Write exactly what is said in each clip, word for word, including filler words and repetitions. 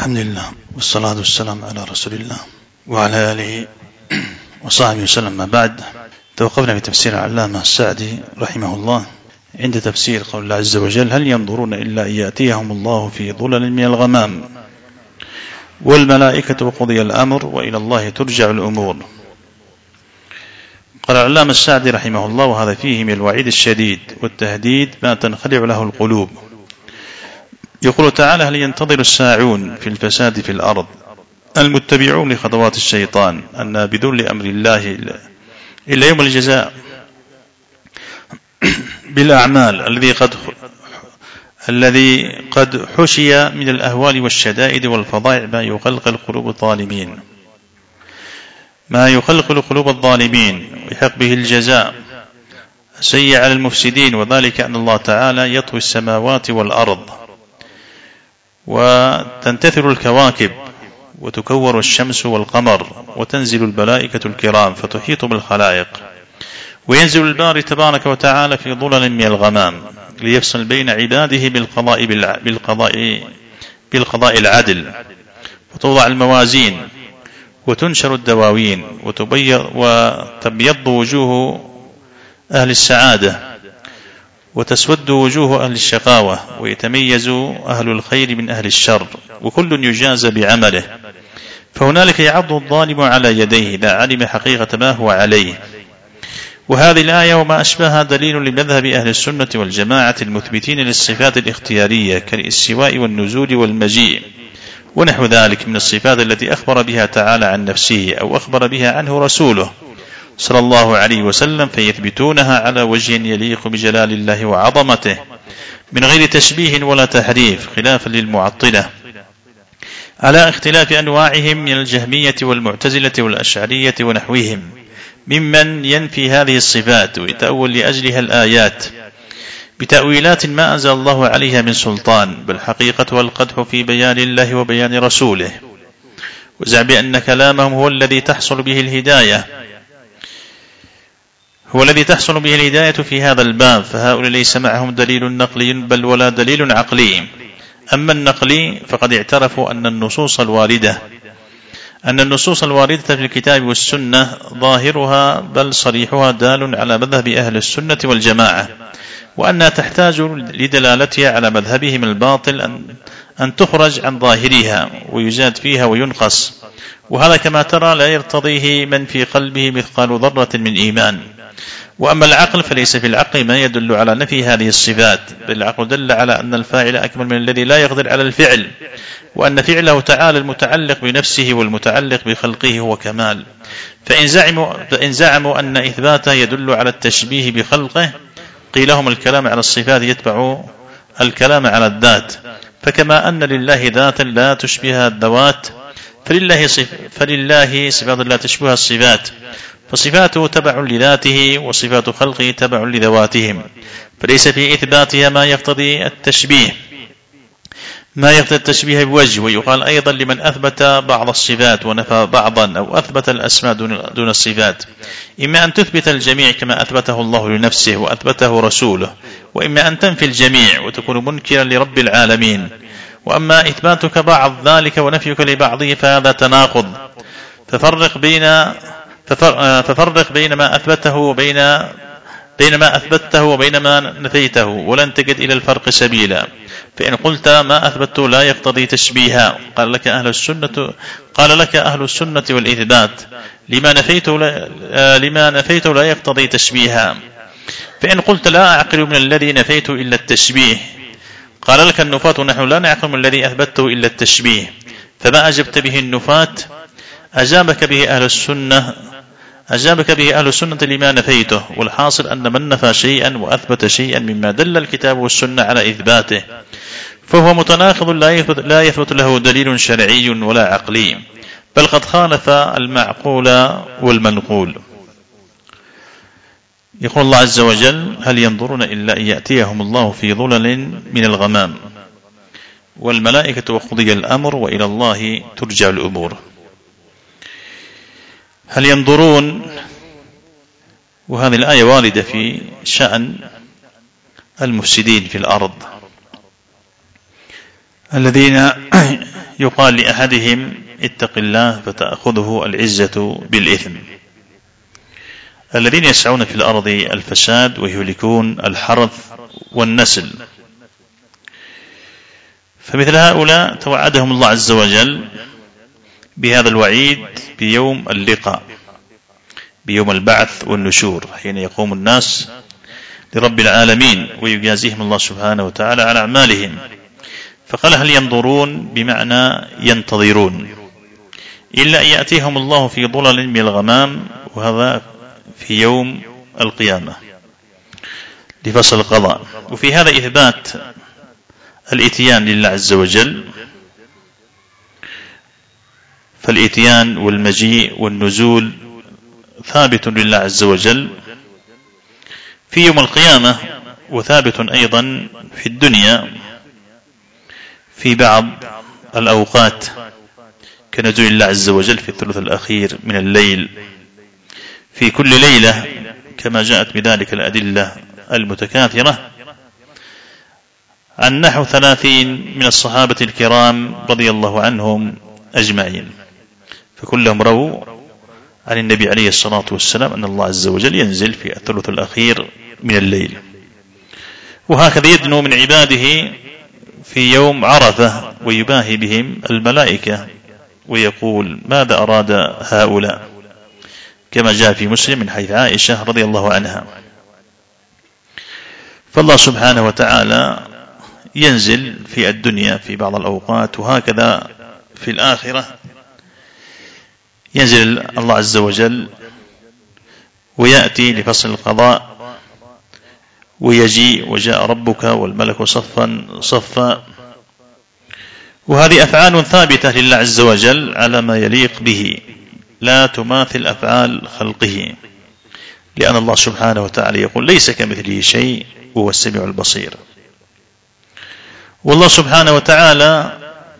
الحمد لله والصلاة والسلام على رسول الله وعلى آله وصحبه وسلم. ما بعد، توقفنا في تفسير العلامة السعدي رحمه الله عند تفسير قول الله عز وجل: هل ينظرون إلا أن يأتيهم الله في ظلل من الغمام والملائكة وقضي الأمر وإلى الله ترجع الأمور. قال العلامة السعدي رحمه الله: وهذا فيه من الوعيد الشديد والتهديد ما تنخلع له القلوب. يقول تعالى: هل ينتظر الساعون في الفساد في الأرض المتبعون لخطوات الشيطان النابذون لأمر الله إلا يوم الجزاء بالأعمال الذي قد الذي قد حشي من الأهوال والشدائد والفضائع ما يقلقل قلوب الظالمين ما يقلقل قلوب الظالمين ويحق به الجزاء السيء على المفسدين، وذلك أن الله تعالى يطوي السماوات والأرض وتنتثر الكواكب وتكور الشمس والقمر وتنزل الملائكة الكرام فتحيط بالخلائق، وينزل الباري تبارك وتعالى في ظلل من الغمام ليفصل بين عباده بالقضاء بالقضاء بالقضاء العدل، وتوضع الموازين وتنشر الدواوين وتبيض وتبيض وجوه أهل السعادة وتسود وجوه أهل الشقاوة، ويتميز أهل الخير من أهل الشر، وكل يجازى بعمله. فهنالك يعض الظالم على يديه إذا علم حقيقة ما هو عليه. وهذه الآية وما أشبهها دليل لمذهب أهل السنة والجماعة المثبتين للصفات الاختيارية كالاستواء والنزول والمجيء ونحو ذلك من الصفات التي أخبر بها تعالى عن نفسه أو أخبر بها عنه رسوله صلى الله عليه وسلم، فيثبتونها على وجه يليق بجلال الله وعظمته من غير تشبيه ولا تحريف، خلافا للمعطلة على اختلاف أنواعهم من الجهمية والمعتزلة والأشعرية ونحوهم ممن ينفي هذه الصفات ويتأول لأجلها الآيات بتأويلات ما أنزل الله عليها من سلطان، بل حقيقتها القدح في بيان الله وبيان رسوله، وزعم بأن كلامهم هو الذي تحصل به الهداية هو الذي تحصل به الهداية في هذا الباب. فهؤلاء ليس معهم دليل نقلي بل ولا دليل عقلي. أما النقلي فقد اعترفوا أن النصوص الواردة أن النصوص الواردة في الكتاب والسنة ظاهرها بل صريحها دال على مذهب أهل السنة والجماعة، وأنها تحتاج لدلالتها على مذهبهم الباطل أن, أن تخرج عن ظاهرها ويزاد فيها وينقص، وهذا كما ترى لا يرتضيه من في قلبه مثقال ذرة من إيمان. وأما العقل فليس في العقل ما يدل على نفي هذه الصفات، بل العقل دل على أن الفاعل أكمل من الذي لا يقدر على الفعل، وأن فعله تعالى المتعلق بنفسه والمتعلق بخلقه هو كمال. فإن زعموا, فإن زعموا أن إثباته يدل على التشبيه بخلقه قيل لهم الكلام على الصفات يتبع الكلام على الذات، فكما أن لله ذاتا لا تشبه الذوات فلله, صف فلله صفات لا تشبه الصفات، فصفاته تبع لذاته وصفات خلقه تبع لذواتهم، فليس في إثباتها ما يقتضي التشبيه ما يقتضي التشبيه بوجه. ويقال أيضا لمن أثبت بعض الصفات ونفى بعضا أو أثبت الأسماء دون الصفات: إما أن تثبت الجميع كما أثبته الله لنفسه وأثبته رسوله، وإما أن تنفي الجميع وتكون منكرا لرب العالمين. وأما إثباتك بعض ذلك ونفيك لبعضه فهذا تناقض، ففرق بين ففرق بين ما أثبته وبين بين ما أثبته وبين ما نفيته ولن تجد إلى الفرق سبيلا. فإن قلت ما أثبته لا يقتضي تشبيها قال لك أهل السنة قال لك أهل السنة والإثبات لما نفيته لا, لما نفيته لا يقتضي تشبيها. فإن قلت لا أعقل من الذي نفيته إلا التشبيه قال لك النفاة نحن لا نعقل من الذي أثبته إلا التشبيه. فما أجبت به النفاة أجابك به أهل السنة أجابك به أهل السنة لما نفيته. والحاصل أن من نفى شيئا وأثبت شيئا مما دل الكتاب والسنة على إثباته فهو متناقض لا يثبت له دليل شرعي ولا عقلي، بل قد خالف المعقول والمنقول. يقول الله عز وجل: هل ينظرون إلا أن يأتيهم الله في ظلل من الغمام والملائكة وقضي الأمر وإلى الله ترجع الأمور. هل ينظرون، وهذه الآية واردة في شأن المفسدين في الأرض الذين يقال لأحدهم اتق الله فتأخذه العزة بالإثم، الذين يسعون في الأرض الفساد ويهلكون الحرث والنسل. فمثل هؤلاء توعدهم الله عز وجل بهذا الوعيد بيوم اللقاء، بيوم البعث والنشور، حين يقوم الناس لرب العالمين ويجازيهم الله سبحانه وتعالى على أعمالهم. فقال هل ينظرون بمعنى ينتظرون إلا أن يأتيهم الله في ظلل من الغمام، وهذا في يوم القيامة لفصل القضاء. وفي هذا إثبات الإتيان لله عز وجل، فالإتيان والمجيء والنزول ثابت لله عز وجل في يوم القيامة، وثابت أيضا في الدنيا في بعض الأوقات كنزول الله عز وجل في الثلث الأخير من الليل في كل ليلة، كما جاءت بذلك الأدلة المتكاثرة عن نحو ثلاثين من الصحابة الكرام رضي الله عنهم أجمعين، فكلهم رووا عن النبي عليه الصلاة والسلام أن الله عز وجل ينزل في الثلث الأخير من الليل. وهكذا يدنو من عباده في يوم عرفة ويباهي بهم الملائكة ويقول ماذا أراد هؤلاء، كما جاء في مسلم من حديث عائشة رضي الله عنها. فالله سبحانه وتعالى ينزل في الدنيا في بعض الأوقات، وهكذا في الآخرة ينزل الله عز وجل ويأتي لفصل القضاء ويجيء وجاء ربك والملك صفا صفا. وهذه أفعال ثابتة لله عز وجل على ما يليق به، لا تماثل أفعال خلقه، لأن الله سبحانه وتعالى يقول ليس كمثله شيء وهو السميع البصير. والله سبحانه وتعالى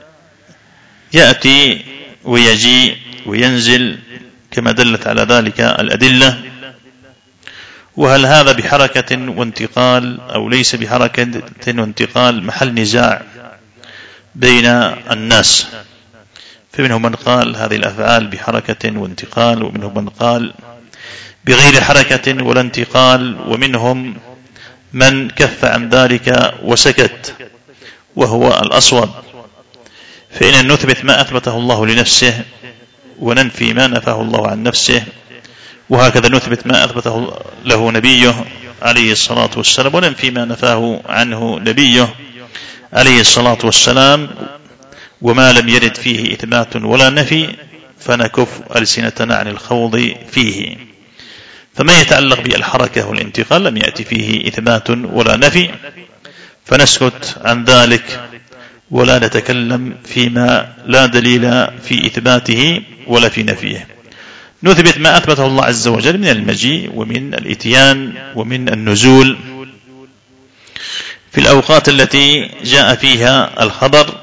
يأتي ويجيء وينزل كما دلت على ذلك الأدلة. وهل هذا بحركة وانتقال أو ليس بحركة وانتقال محل نزاع بين الناس، فمنهم من قال هذه الأفعال بحركة وانتقال، ومنهم من قال بغير حركة ولا انتقال، ومنهم من كف عن ذلك وسكت، وهو الأصوب. فإن نثبت ما أثبته الله لنفسه وننفي ما نفاه الله عن نفسه، وهكذا نثبت ما أثبته له نبيه عليه الصلاة والسلام وننفي ما نفاه عنه نبيه عليه الصلاة والسلام. وما لم يرد فيه إثبات ولا نفي فنكف ألسنتنا عن الخوض فيه. فما يتعلق بالحركة والانتقال لم يأتي فيه إثبات ولا نفي، فنسكت عن ذلك ولا نتكلم فيما لا دليل في إثباته ولا في نفيه. نثبت ما أثبته الله عز وجل من المجيء ومن الإتيان ومن النزول في الأوقات التي جاء فيها الخبر،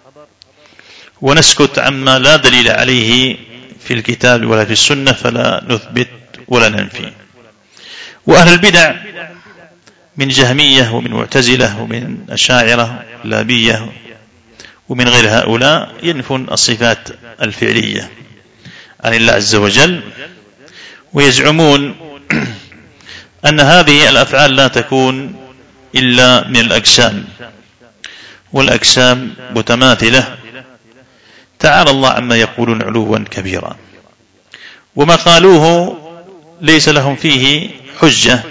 ونسكت عما لا دليل عليه في الكتاب ولا في السنة فلا نثبت ولا ننفي. وأهل البدع من جهمية ومن معتزلة ومن أشاعرة لابية ومن غير هؤلاء ينفون الصفات الفعلية عن الله عز وجل، ويزعمون أن هذه الأفعال لا تكون إلا من الأجسام، والأجسام متماثلة، تعالى الله عما يقولون علوا كبيرا. وما قالوه ليس لهم فيه حجة،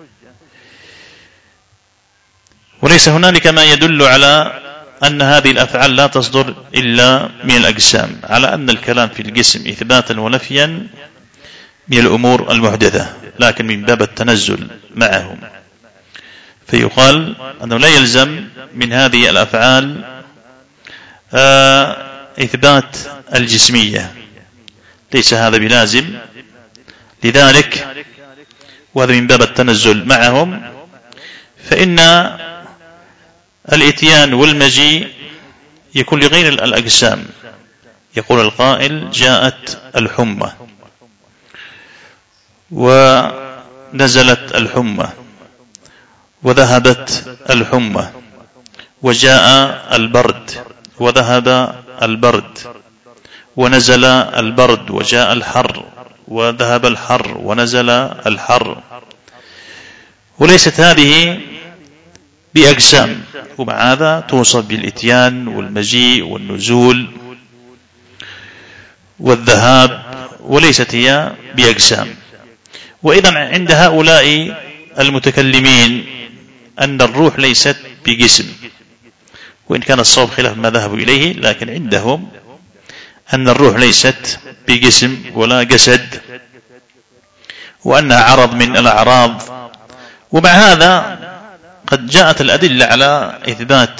وليس هنالك ما يدل على أن هذه الأفعال لا تصدر إلا من الأجسام، على أن الكلام في الجسم إثباتا ونفيا من الأمور المحدثة، لكن من باب التنزل معهم. فيقال أنه لا يلزم من هذه الأفعال إثبات الجسمية، ليس هذا بلازم. لذلك وهذا من باب التنزل معهم، فإن الإتيان والمجيء يكون لغير الأجسام. يقول القائل جاءت الحمى ونزلت الحمى وذهبت الحمى وجاء البرد وذهب البرد، ونزل البرد وجاء الحر، وذهب الحر ونزل الحر، وليست هذه بأجسام، ومع هذا توصف بالإتيان والمجيء والنزول والذهاب، وليست هي بأجسام. وإذا عند هؤلاء المتكلمين أن الروح ليست بجسم، وإن كان الصواب خلاف ما ذهبوا إليه، لكن عندهم أن الروح ليست بجسم ولا جسد، وأنها عرض من الأعراض. ومع هذا قد جاءت الأدلة على إثبات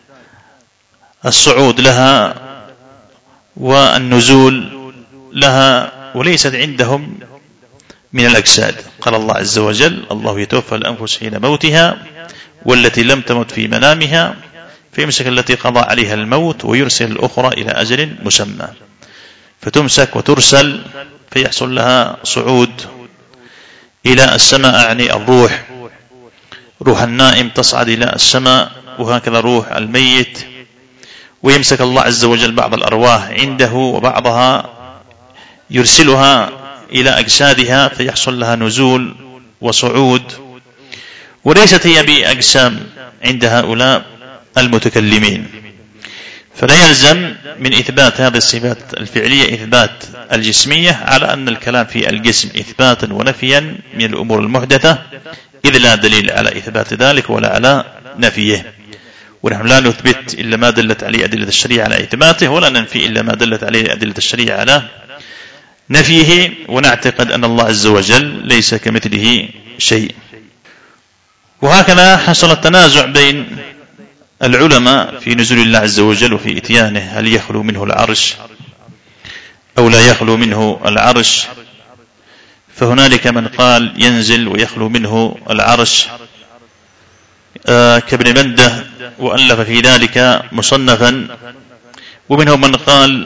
الصعود لها والنزول لها، وليست عندهم من الأجساد. قال الله عز وجل: الله يتوفى الأنفس حين موتها والتي لم تمت في منامها فيمسك التي قضى عليها الموت ويرسل الأخرى إلى أجل مسمى. فتمسك وترسل فيحصل لها صعود إلى السماء، يعني الروح، روح النائم تصعد إلى السماء، وهكذا روح الميت. ويمسك الله عز وجل بعض الأرواح عنده وبعضها يرسلها إلى أجسادها فيحصل لها نزول وصعود، وليست هي بأجسام عند هؤلاء المتكلمين. فلا يلزم من إثبات هذه الصفات الفعلية إثبات الجسمية، على أن الكلام في الجسم إثباتا ونفيا من الأمور المحدثة، إذ لا دليل على إثبات ذلك ولا على نفيه. ونحن لا نثبت إلا ما دلت عليه أدلة الشريعة على إثباته، ولا ننفي إلا ما دلت عليه أدلة الشريعة على نفيه. ونعتقد أن الله عز وجل ليس كمثله شيء. وهكذا حصل التنازع بين العلماء في نزول الله عز وجل وفي إتيانه، هل يخلو منه العرش أو لا يخلو منه العرش. فهنالك من قال ينزل ويخلو منه العرش آه كابن منده، وألف في ذلك مصنفا. ومنهم من قال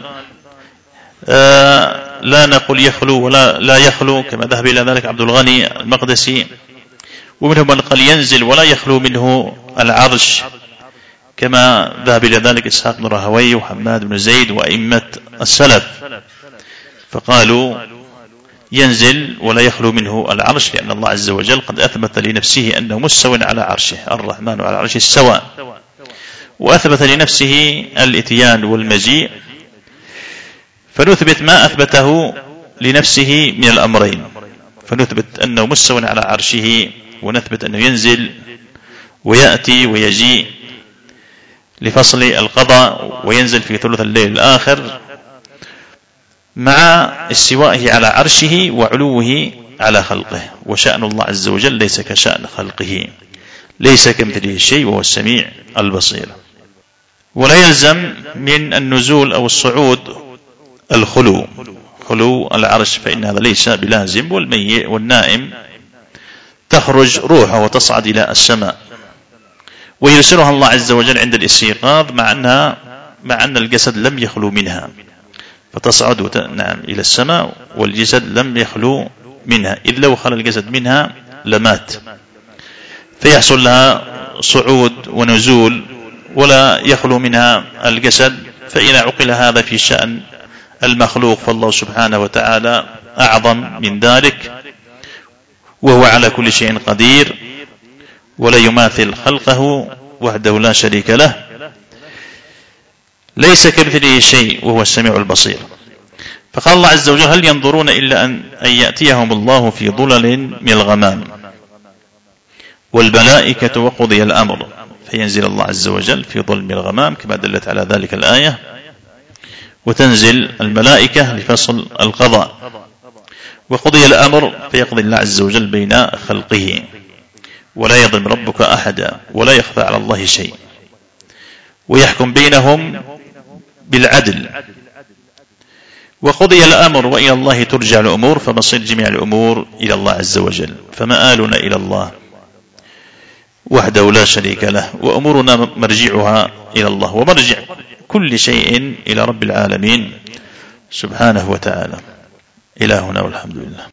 آه لا نقول يخلو ولا لا يخلو، كما ذهب إلى ذلك عبد الغني المقدسي. ومنهم من قال ينزل ولا يخلو منه العرش، كما ذهب إلى ذلك إسحاق بن راهويه وحماد بن زيد وأئمة السلف، فقالوا ينزل ولا يخلو منه العرش، لأن الله عز وجل قد أثبت لنفسه أنه مستو على عرشه، الرحمن على عرشه استوى، وأثبت لنفسه الإتيان والمجيء. فنثبت ما أثبته لنفسه من الأمرين، فنثبت أنه مستو على عرشه، ونثبت أنه ينزل ويأتي ويجيء لفصل القضاء، وينزل في ثلث الليل الآخر، مع استوائه على عرشه وعلوه على خلقه. وشأن الله عز وجل ليس كشأن خلقه، ليس كمثله شيء، وهو السميع البصير. ولا يلزم من النزول أو الصعود الخلو، خلو العرش، فإن هذا ليس بلازم. والميت والنائم تخرج روحه وتصعد إلى السماء، ويرسلها الله عز وجل عند الاستيقاظ، مع أنها مع أن الجسد لم يخلو منها، فتصعد نعم إلى السماء والجسد لم يخلو منها، إذ لو خلى الجسد منها لمات. فيحصل لها صعود ونزول ولا يخلو منها الجسد. فإذا عقل هذا في شأن المخلوق، فالله سبحانه وتعالى أعظم من ذلك، وهو على كل شيء قدير، ولا يماثل خلقه وحده لا شريك له، ليس كمثله شيء، وهو السميع البصير. فقال الله عز وجل: هل ينظرون إلا أن يأتيهم الله في ظلل من الغمام والملائكة وقضي الأمر. فينزل الله عز وجل في ظلل من الغمام كما دلت على ذلك الآية، وتنزل الملائكة لفصل القضاء، وقضي الأمر فيقضي الله عز وجل بين خلقه، ولا يظلم ربك أحدا ولا يخفى على الله شيء، ويحكم بينهم بالعدل. وقضي الأمر وإلى الله ترجع الأمور، فمصير جميع الأمور إلى الله عز وجل، فمآلنا إلى الله وحده لا شريك له، وأمورنا مرجعها إلى الله، ومرجع كل شيء إلى رب العالمين سبحانه وتعالى. إلى هنا والحمد لله.